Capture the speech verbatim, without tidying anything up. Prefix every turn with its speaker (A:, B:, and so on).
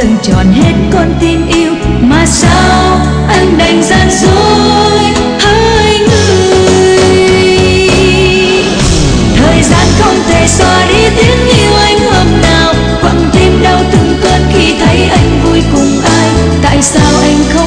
A: dâng trọn hết con tim yêu, mà sao anh đành gian dối hai người. Thời gian không thể xóa đi tiếng yêu anh hôm nào, quặn tim đau từng cơn khi thấy anh vui cùng ai. Tại sao anh không